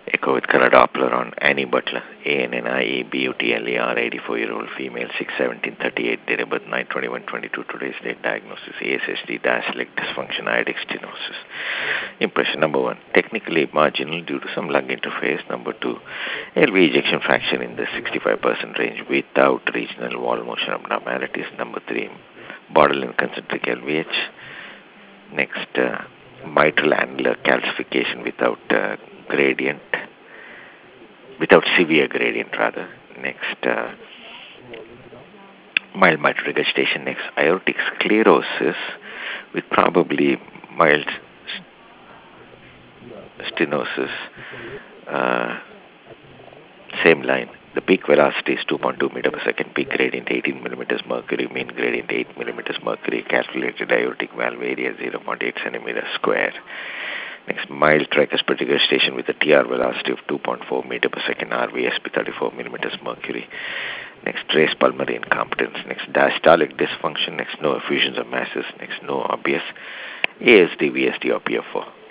Echo with color Doppler on Annie Butler, ANNIE, BUTLER, 84-year-old female, 6/17/38, date of birth 9/21/22, today's date, diagnosis ASHD leg dysfunction, aortic stenosis. Impression number 1, technically marginal due to some lung interface. Number 2, LV ejection fraction in the 65% range without regional wall motion abnormalities. Number 3, borderline concentric LVH. Next, mitral annular calcification gradient, without severe gradient rather. Next, mild mitral regurgitation. Next, aortic sclerosis with probably mild stenosis. Same line. The peak velocity is 2.2 meter per second. Peak gradient 18 millimeters mercury. Mean gradient 8 millimeters mercury. Calculated aortic valve area 0.8 centimeters square. Next, mild tricuspid regurgitation with a TR velocity of 2.4 meter per second. RVSP 34 millimeters mercury. Next, trace pulmonary incompetence. Next, diastolic dysfunction. Next, no effusions of masses. Next, no obvious ASD, VSD, or PFO.